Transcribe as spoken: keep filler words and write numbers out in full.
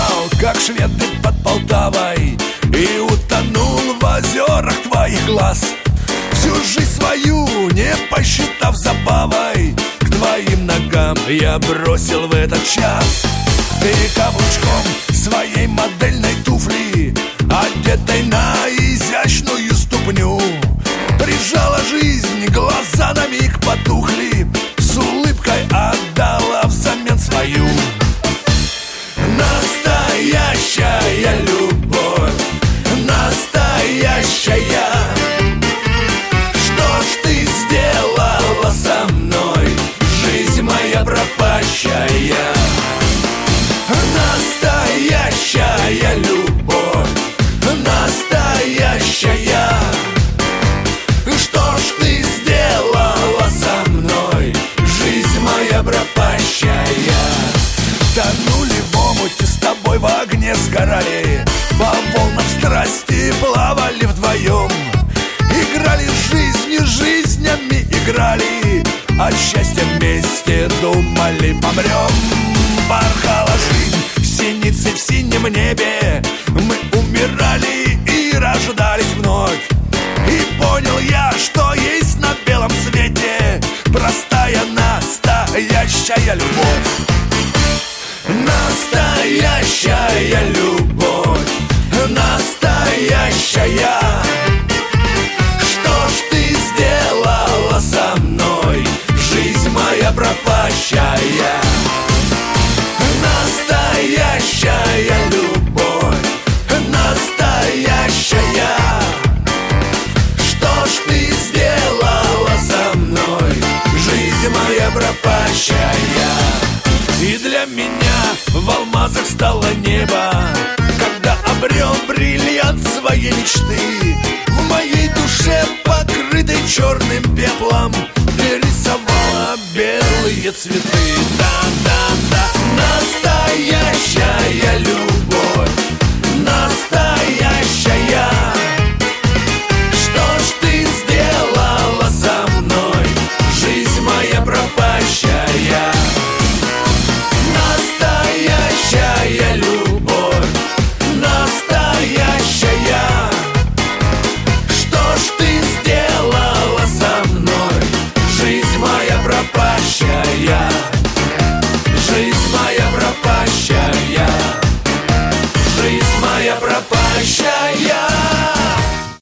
пропал, как шведы под Полтавой, и утонул в озерах твоих глаз. Всю жизнь свою не посчитав забавой, к твоим ногам я бросил в этот час. Ты каблучком своей модельной туфли, одетой на изящную ступню, прижала жизнь, глаза на миг потухли, с улыбкой отдала взамен свою. Настоящая любовь, настоящая. Что ж ты сделала со мной, жизнь моя пропащая? Настоящая любовь, настоящая. Что ж ты сделала со мной, жизнь моя пропащая? Тонули в омуте, с тобой в огне сгорали, по волнам страсти плавали вдвоем, играли жизнью, жизнями играли, от счастья вместе думали помрем. Порхала жизнь синицей в синем небе, мы умирали и рождались вновь. И понял я, что есть на белом свете простая, настоящая любовь. Настоящая любовь, настоящая. Что ж ты сделала со мной, жизнь моя пропащая? Настоящая любовь, настоящая. Что ж ты сделала со мной, жизнь моя пропащая? И для меня в алмазах стало небо, когда обрел бриллиант своей мечты. В моей душе, покрытой черным пеплом, перерисовала белые цветы. Да-да-да, настоящая любовь, настоящая. Что ж ты сделала со мной, жизнь моя пропащая? Настоящая любовь, настоящая. Что ж ты сделала со мной, жизнь моя пропащая? Жизнь моя пропащая, жизнь моя пропащая.